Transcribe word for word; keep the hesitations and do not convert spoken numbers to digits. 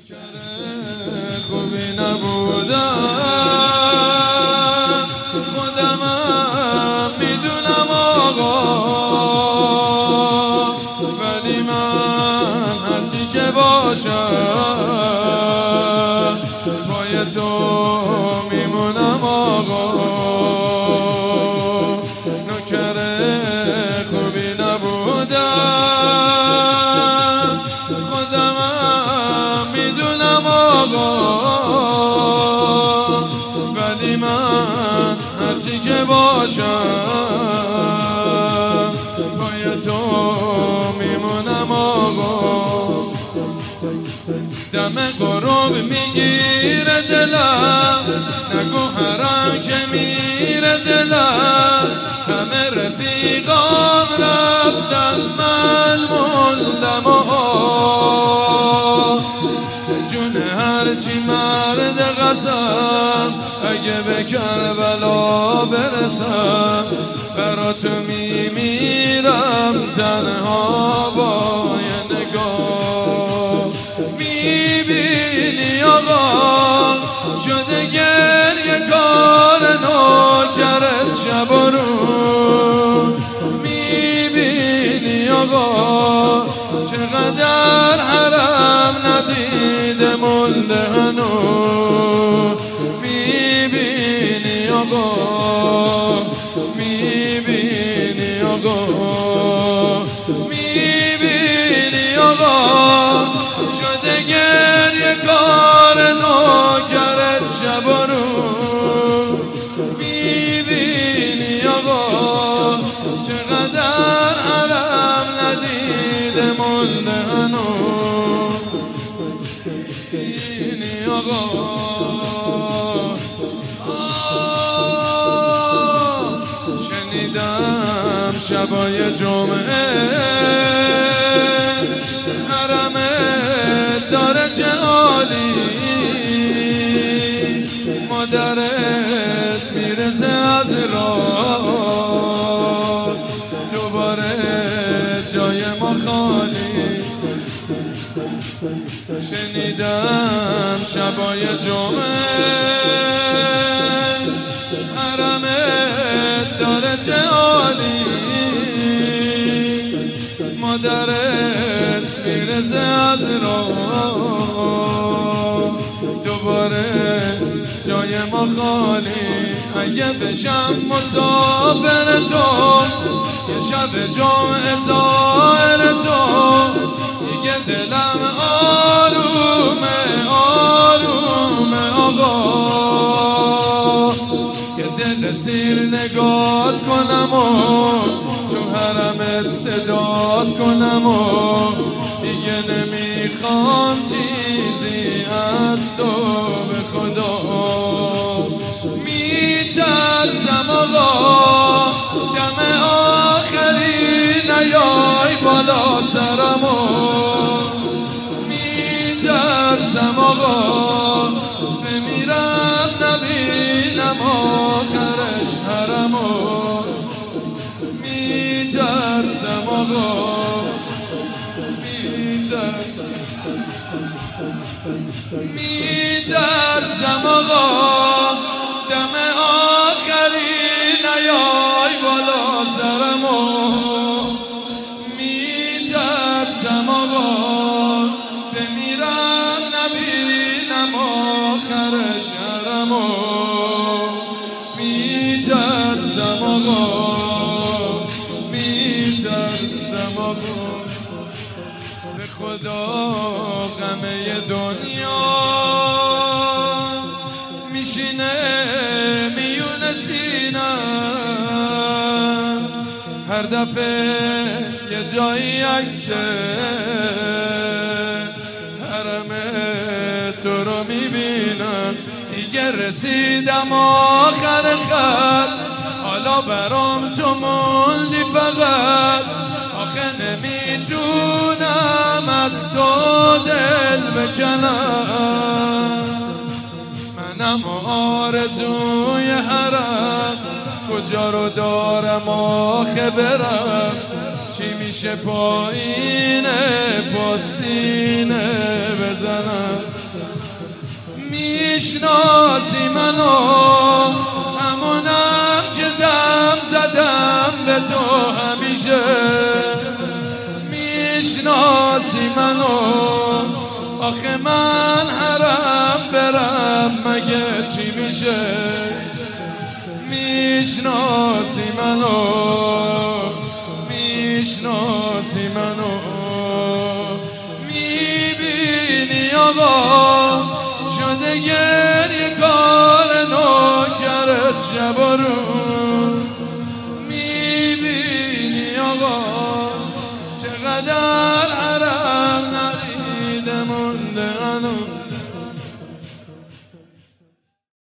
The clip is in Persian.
خوبی نبودم خودمم میدونم آقا، ولی من هرچی که باشم پای تو میمونم آقا. نوکر خوبی نبودم خودمم میدونم آقا، ولی من هرچی که باشم پای تو میمونم آقا. دم غروب میگیره دلم، نگو حرم که میره دلم. همه رفیقام رفتن من موندم آه، جون هرچی مرد قسم اگه به کربلا برسم برا تو میمیرم تنها با یه نگاه. میبینی آقا شده گریه کار نوکرت شب و روز. میبینی آقا چقدر حرم ندیده مونده هنوز. میبینی آقا میبینی آقا میبینی آقا شده گریه کار نوکرت شب و روز. میبینی آقا چقدر حرم ندیده مونده هنوز. میبینی آقا شنیدم شبای جمعه حرمت داره چه عالی، مادرت میرسه از راه دوباره جای ما خالی. شنیدم شبای جمعه حرمت داره چه عالی، مادرت میرسه از راه دوباره جای ما خالی. اگه بشم مسافر تو یه شب جمعه زائر تو، دیگه دلم آرومه آرومه آقا. یه دل سیر نگات کنم و تو حرمت صدات کنم و دیگه نمیخوام چیزی از تو به خدا. میترسم آقا دم آخری نیای بالا سرمو. میترسم آقا بمیرم نبینم آخرش حرمو. میترسم آقا میترسم آقا دم آخری نیای بالا سرمو. میترسم آقا بمیرم نبینم آخرش حرمو. میترسم آقا میترسم آقا به خدا غمه دنیا میشینه میون سینم، هر دفعه یه جایی عکسه حرم تو رو میبینم. دیگه رسیدم آخر خط، حالا برام تو موندی فقط. آخه نمیتونم از تو دل بکنم، منم آرزوی حرم کجا رو دارم آخه برم. چی میشه پایینه پاد سینه بزنم. میشناسی منو همونم که دم زدم به تو همیشه میشناسی منو آخه من هرم برم مگه چی میشه میشناسی منو میشناسی منو میبینی آقا شده گریه کار نوکرت شب و روز